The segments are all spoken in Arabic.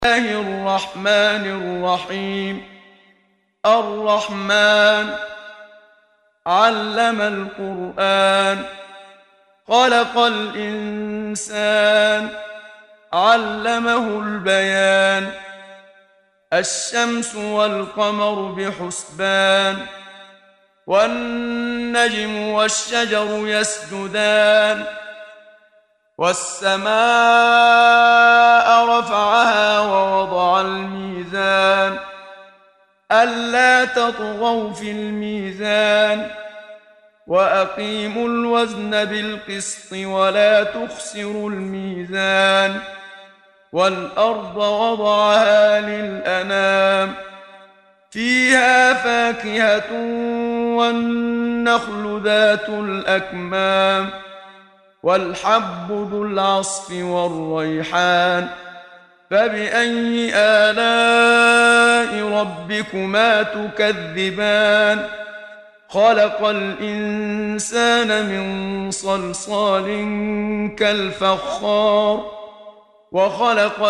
الله الرحمن الرحيم. الرحمن علم القرآن، خلق الإنسان، علمه البيان. الشمس والقمر بحسبان، والنجم والشجر يسجدان. والسماء رفعها ووضع الميزان، ألا تطغوا في الميزان، وأقيموا الوزن بالقسط ولا تخسروا الميزان. والأرض وضعها للأنام، فيها فاكهة والنخل ذات الأكمام، والحب ذو العصف والريحان. فبأي آلاء ربكما تكذبان؟ خلق الإنسان من صلصال كالفخار، وخلق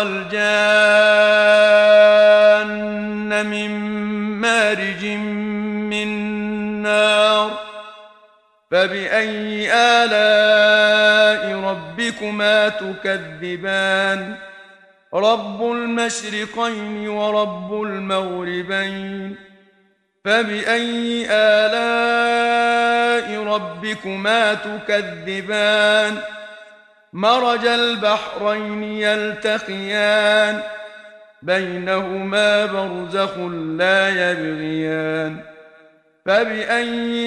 الجان من مارج من نار. فبأي آلاء ربكما تكذبان؟ رب المشرقين ورب المغربين. فبأي آلاء ربكما تكذبان؟ مرج البحرين يلتقيان، بينهما برزخ لا يبغيان. فبأي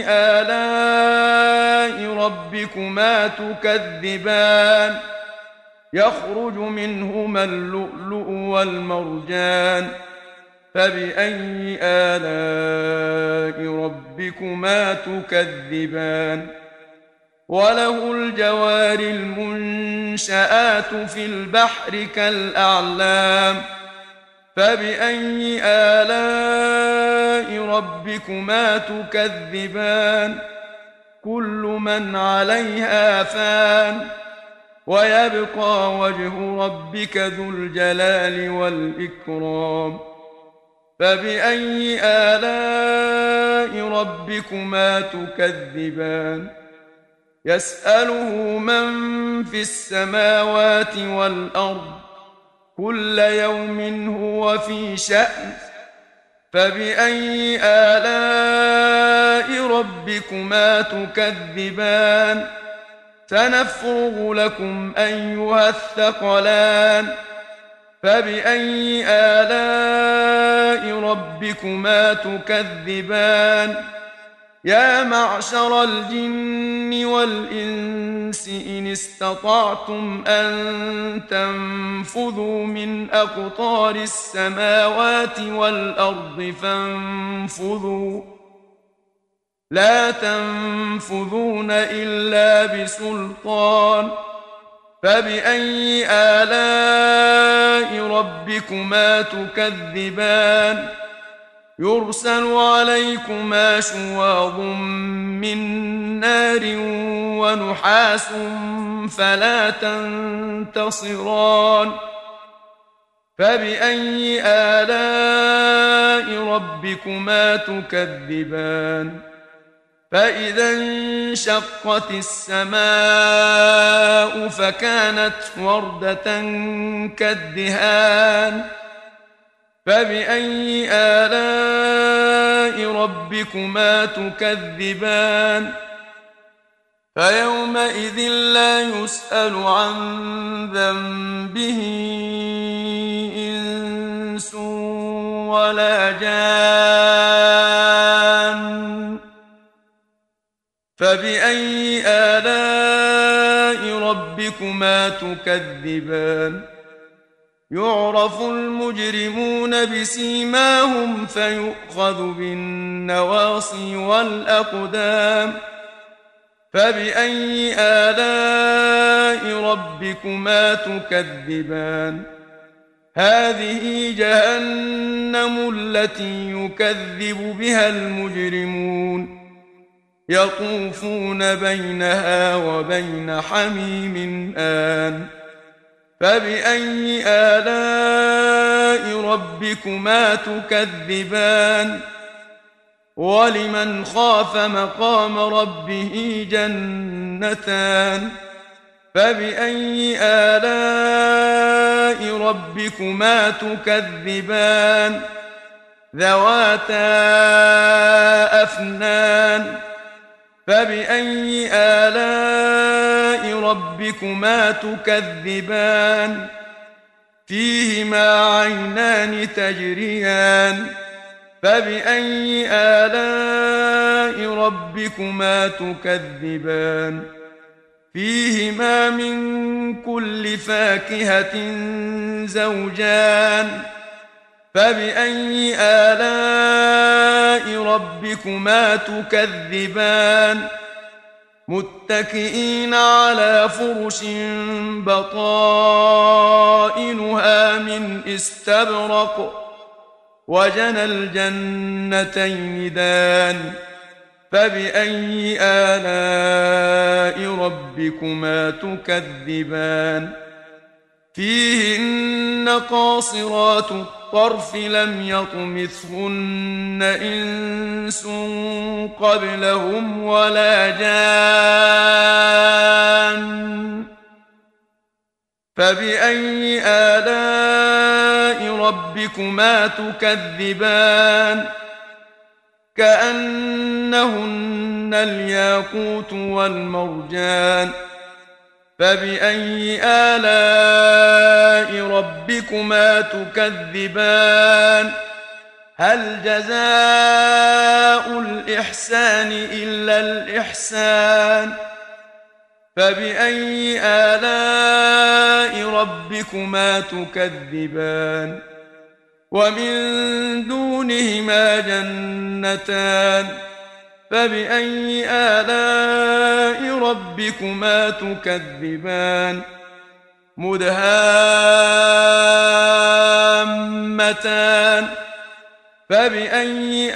آلاء ربكما تكذبان؟ يخرج منهما اللؤلؤ والمرجان. فبأي آلاء ربكما تكذبان؟ وله الجوار المنشآت في البحر كالأعلام. فبأي آلاء ربكما تكذبان؟ كل من عليها فان، ويبقى وجه ربك ذو الجلال والإكرام. فبأي آلاء ربكما تكذبان؟ يسأله من في السماوات والأرض، كل يوم هو في شأن. فبأي آلاء ربكما تكذبان؟ سنفرغ لكم أيها الثقلان. فبأي آلاء ربكما تكذبان؟ يا معشر الجن والإنس إن استطعتم أن تنفذوا من أقطار السماوات والأرض فانفذوا، لا تنفذون إلا بسلطان. فبأي آلاء ربكما تكذبان؟ يرسل عليكما شواظ من نار ونحاس فلا تنتصران. فبأي آلاء ربكما تكذبان؟ فإذا انشقت السماء فكانت وردة كالدهان. فبأي آلاء ربكما تكذبان؟ فيومئذ لا يسأل عن ذنبه إنس ولا جان. فبأي آلاء ربكما تكذبان؟ يعرف المجرمون بسيماهم فيؤخذ بالنواصي والأقدام. فبأي آلاء ربكما تكذبان؟ هذه جهنم التي يكذب بها المجرمون، يطوفون بينها وبين حميم آن فبأي آلاء ربكما تكذبان ولمن خاف مقام ربه جنتان فبأي آلاء ربكما تكذبان ذواتا أفنان فبأي آلاء ربكما تكذبان فيهما عينان تجريان فبأي آلاء ربكما تكذبان فيهما من كل فاكهة زوجان فبأي آلاء ربكما تكذبان متكئين على فرش بطائنها من استبرق وجنى الجنتين دان فبأي آلاء ربكما تكذبان فيهن قاصرات الطرف لم يطمثهن إنس قبلهم ولا جان فبأي آلاء ربكما تكذبان كأنهن الياقوت والمرجان فبأي آلاء ربكما تكذبان هل جزاء الإحسان إلا الإحسان فبأي آلاء ربكما تكذبان ومن دونهما جنتان فبأي آلاء ربكما تكذبان مدهامتان فبأي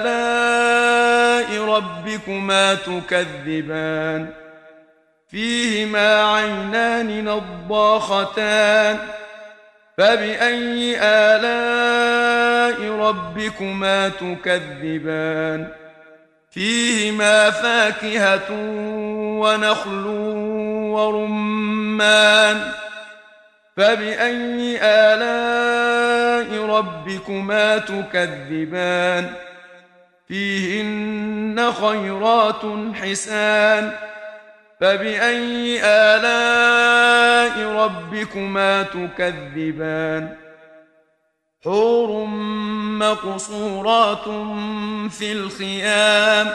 آلاء ربكما تكذبان فيهما عينان نضاختان فبأي آلاء ربكما تكذبان فيهما فاكهة ونخل ورمان فبأي آلاء ربكما تكذبان فيهن خيرات حسان فبأي آلاء ربكما تكذبان حور مقصورات في الخيام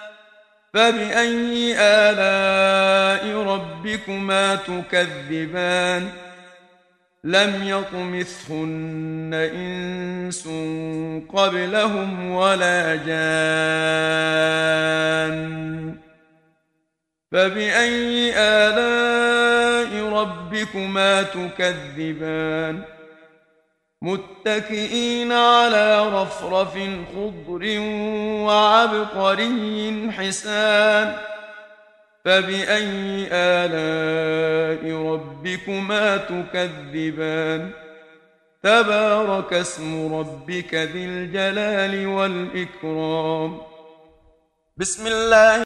فبأي آلاء ربكما تكذبان لم يطمثهن إنس قبلهم ولا جان فبأي آلاء ربكما تكذبان متكئين على رفرف خضر وعبقري حسان فبأي آلاء ربكما تكذبان تبارك اسم ربك ذي الجلال والإكرام بسم الله